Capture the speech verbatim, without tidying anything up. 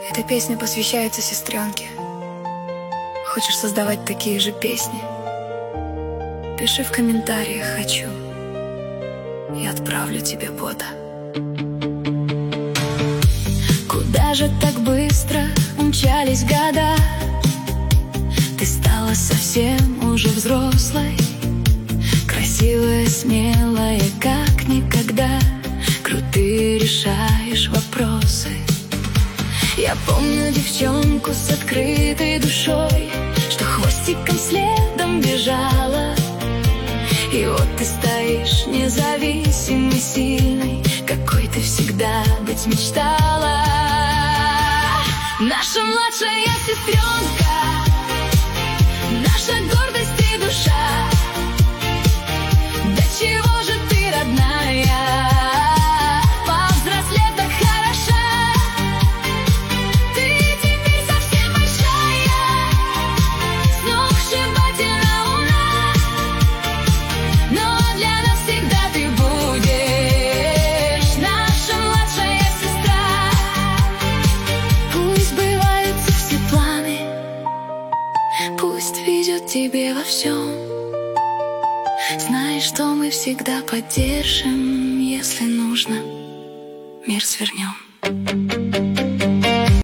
Эта песня посвящается сестренке. Хочешь создавать такие же песни? Пиши в комментариях «хочу» и отправлю тебе фото. Куда же так быстро умчались года? Ты стала совсем уже взрослой, красивая, смелая, как никогда. Крутые решаешь вопросы. Я помню девчонку с открытой душой, что хвостиком следом бежала. И вот ты стоишь независимой, сильной, какой ты всегда быть мечтала. Наша младшая сестренка, наша гордость и душа. До чего же ты родная, повзрослев так хороша. Ты теперь совсем большая, сногсшибательно умна. Но для нас всегда ты будешь наша младшая сестра. Пусть сбываются все планы, пусть везет тебе во всем. Знай, что мы всегда поддержим, если нужно, мир свернем.